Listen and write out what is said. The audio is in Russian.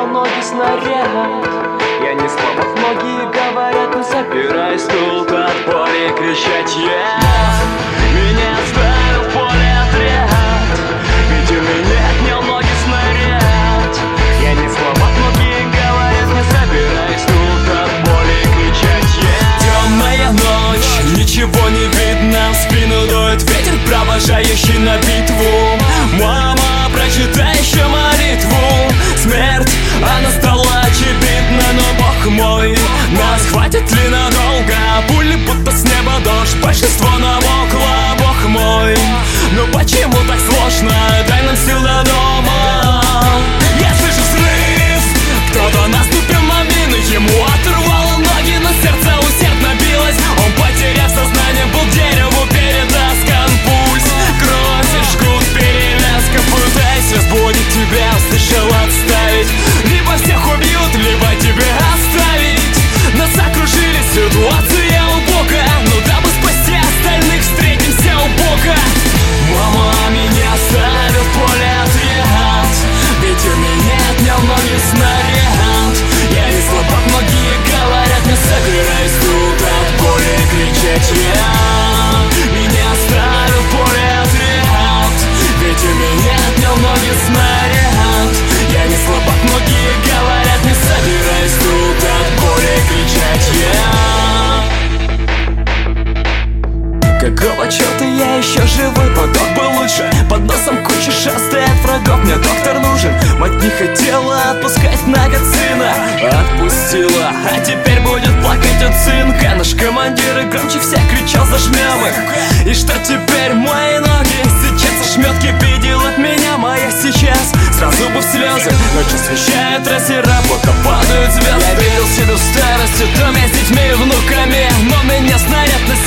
мял ноги снаряд. Я не слаб, как многие говорят, не собираюсь тут от боли кричать. Меня оставил в поле отряд, ведь у меня отнял ноги снаряд. Я не слаб, как многие говорят, не собираюсь тут от боли кричать. Темная ночь, ничего не видно, в спину дует ветер, провожающий на битву. Мама, прочитай еще молитву. Смерть, она стала очевидна, но Бог мой, нас хватит ли надолго? Пули будто с неба дождь, большинство намокло. Бог мой, ну почему так сложно? Дай нам сил до дома. Я слышу взрыв, кто-то наступил на мины, ему оторвало ноги, но сердце усердно билось. Он, потеряв сознание, был дереву перетаскан. Пульс, кровь и жгут перевязка. Пытаясь разбудить тебя, услышал отставить. Либо всех убьют, либо тебя оставить. Нас окружили, ситуация убогая, но дабы спасти остальных, встретимся у Бога. Мама меня оставил в поле отряд, ведь у меня отнял ноги снаряд. Я не слабак, многие говорят, не собираюсь тут от боли кричать. Меня оставил в поле отряд, ведь у меня отнял ноги снаряд. Я не слабак, многие говорят, не собираюсь тут от боли кричать. Какого черта я еще живой? Поток был лучше, под носом куча шастает врагов. Мне доктор нужен, мать не хотела отпускать на год сына. Отпустила, а теперь будет плакать от сынка. Наш командир и громче всех кричал: зажмем их. И что теперь? Мои ноги сейчас ошметки видел от меня моя сейчас. Сразу бы в слезы, ночь освещает трассера, будто падают звезды. Я видел себя в старости, доме с детьми и внуками, но меня снаряд на